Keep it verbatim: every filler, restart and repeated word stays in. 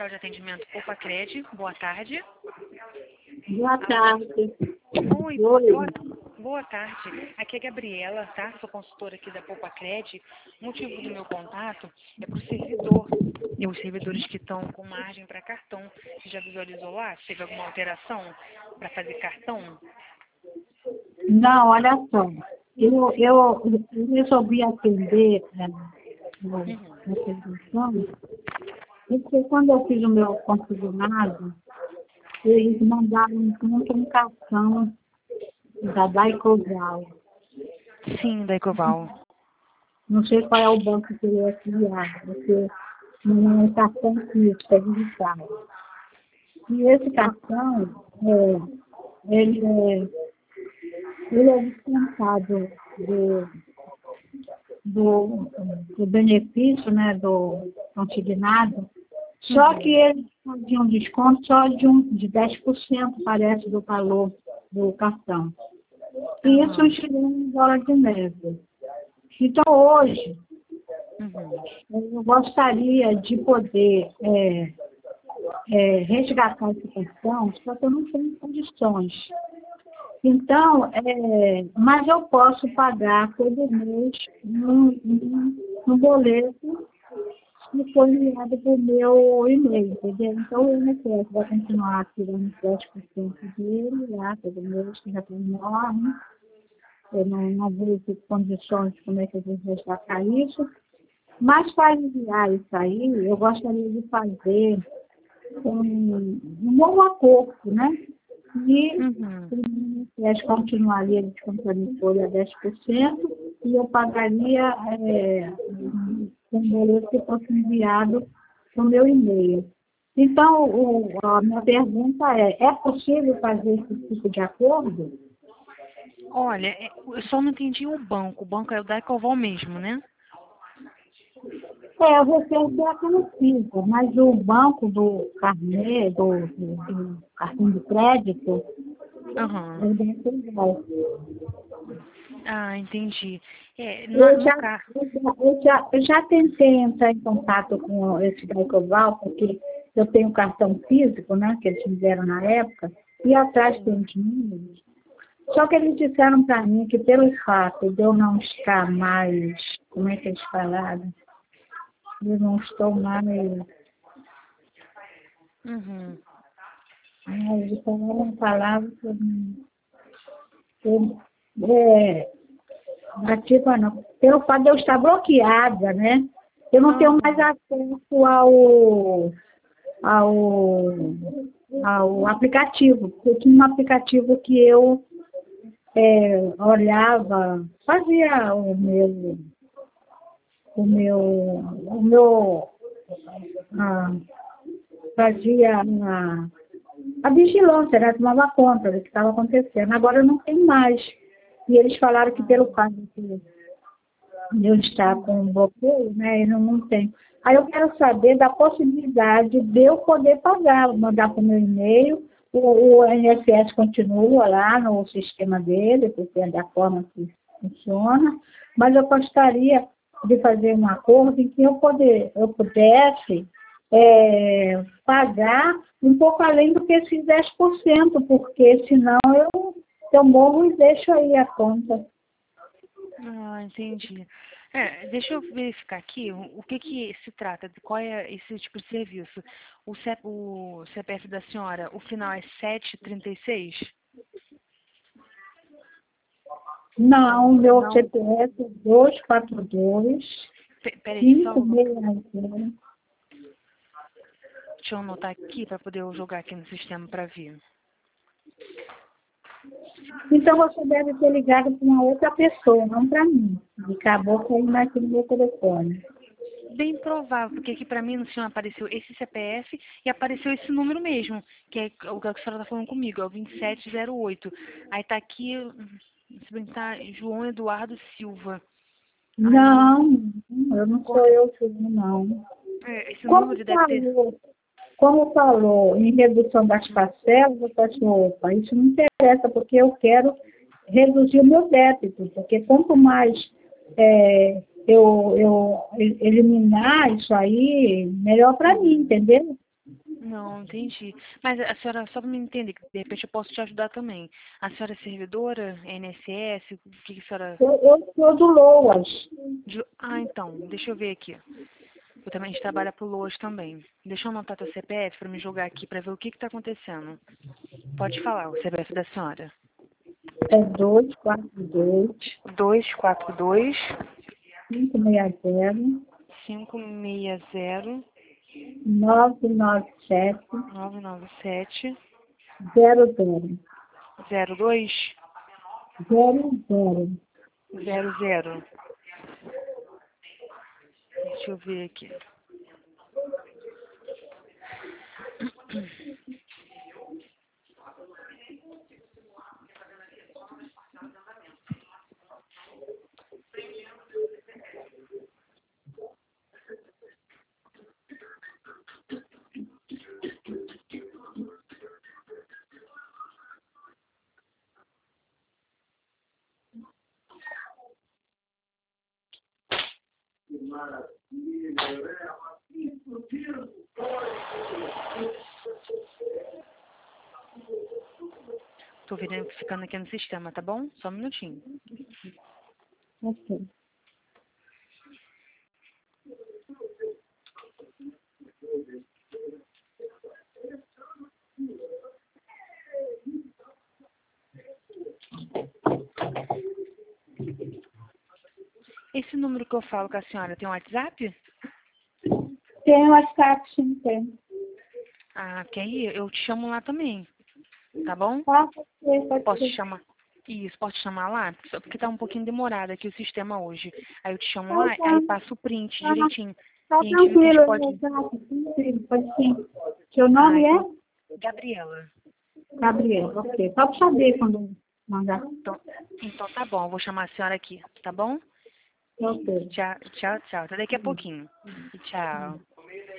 Central de Atendimento Poupa-Cred. Boa tarde. Boa tarde. Oi, Oi. boa, boa tarde. Aqui é a Gabriela, tá? Sou consultora aqui da Poupa-Cred. O motivo do meu contato é para o servidor. E os servidores que estão com margem para cartão. Você já visualizou lá? Se teve alguma alteração para fazer cartão? Não, olha só. Eu, eu, eu resolvi atender é, no- Uhum. na televisão, porque quando eu fiz o meu consignado, eles mandaram junto um cartão da Daicoval. Sim, da Ecoval. Não sei qual é o banco que eu ia criar, porque não é um cartão físico, é digital. E esse cartão, é, ele é, ele é descontado do, do, do benefício, né, do consignado, só que eles faziam um desconto só de, um, de dez por cento, parece, do valor do cartão. E isso Aham. chegou em bola de neve. Então, hoje, Uhum. eu gostaria de poder é, é, resgatar esse cartão, só que eu não tenho condições. Então, é, mas eu posso pagar todo mês no, no, no boleto que foi enviado para o meu e-mail, entendeu? Então, o I N S S vai continuar tirando dez por cento dele lá, todo mês, que já está enorme. Eu não, não vejo condições de como é que eu vou resgatar isso. Mas para enviar isso aí, eu gostaria de fazer um, um bom acordo, né? E Uhum. o I N S S continuaria descontando em folha dez por cento e eu pagaria é, um boleto que fosse enviado no meu e-mail. Então, o, a minha pergunta é, é possível fazer esse tipo de acordo? Olha, é, eu só não entendi o banco. O banco é o da Ecoval mesmo, né? É, você é aquela física, mas o banco do carnê, do, do, do cartão de crédito, Aham. é bem legal. Ah, entendi. É, no, Eu no já, carro. eu, já, eu, já, eu já tentei entrar em contato com esse Daicoval, porque eu tenho um cartão físico, né, que eles me deram na época, e atrás tem os números. Só que eles disseram para mim que pelo fato de eu não estar mais, como é que eles falaram? Eu não estou mais, Uhum. ai, eles falaram uma palavra que eu não- eu- é, ativa não. Pelo fato de eu estar bloqueada, né? Eu não tenho mais Aham. acesso ao, ao, ao aplicativo. Eu tinha um aplicativo que eu é, olhava, fazia o meu, o meu, o meu, ah, fazia a, a vigilância, né? Tomava conta do que estava acontecendo. Agora eu não tenho mais. E eles falaram que pelo fato de eu estar com um bloqueio, né? Eu não, não tenho. Aí eu quero saber da possibilidade de eu poder pagar, mandar para o meu e-mail. O, o I N S S continua lá no sistema dele, porque é da forma que funciona, mas eu gostaria de fazer um acordo em que eu, poder, eu pudesse é, pagar um pouco além do que esses dez por cento, porque senão eu, eu morro e deixo aí a conta. Ah, entendi. É, deixa eu verificar aqui o, o que que se trata, de qual é esse tipo de serviço. O, C, o C P F da senhora, o final é sete trinta e seis? Não, meu Não, C P F é dois quatro dois, pe- peraí, só cinco seis zero. deixa eu anotar aqui para poder eu jogar aqui no sistema para ver. Então você deve ter ligado para uma outra pessoa, não para mim. E acabou caindo aqui no meu telefone. Bem provável, porque aqui para mim no senhor apareceu esse C P F e apareceu esse número mesmo, que é o que a senhora está falando comigo, é o vinte e sete zero oito. Aí tá aqui, se bem que tá João Eduardo Silva. Aí, Não, eu não sou quando, eu, filho, não. é, esse Como número deve ter... falou, como falou em redução das parcelas, eu falei assim, opa, isso não interessa, porque eu quero reduzir o meu débito, porque quanto mais é, eu, eu eliminar isso aí, melhor para mim, entendeu? Não, entendi. Mas a senhora, só para me entender, que de repente eu posso te ajudar também. A senhora é servidora, é I N S S, o que, que a senhora... Eu, eu sou do Loas. de- Ah, então, deixa eu ver aqui. Eu também a gente trabalha pro Loas também. Deixa eu anotar teu C P F para me jogar aqui para ver o que que tá acontecendo. Pode falar, o C P F da senhora. É dois quatro dois, dois quatro dois, cinco seis zero, cinco seis zero, nove nove sete, nove nove sete, zero zero. zero dois, Zero, zero. zero zero. Deixa eu ver aqui. Tô verificando aqui no sistema, tá bom? Só um minutinho. Ok. Esse número que eu falo com a senhora tem um WhatsApp? Tem o WhatsApp, sim, tem. Ah, quer ir? Eu te chamo lá também, tá bom? Tá, pode ser, pode Posso te ser. chamar? Isso, posso te chamar lá? Só porque tá um pouquinho demorado aqui o sistema hoje. Aí eu te chamo Tá, lá, tá, aí passo o print tá, direitinho. tá E a gente vê o que a tranquilo, gente é pode... exato, tranquilo, pode sim. Seu Ah, nome então... é? Gabriela. Gabriel, ok. Só para saber quando mandar. Então, então tá bom, eu vou chamar a senhora aqui, tá bom? Ok. Tchau, tchau, tchau. Até daqui a pouquinho. Tchau.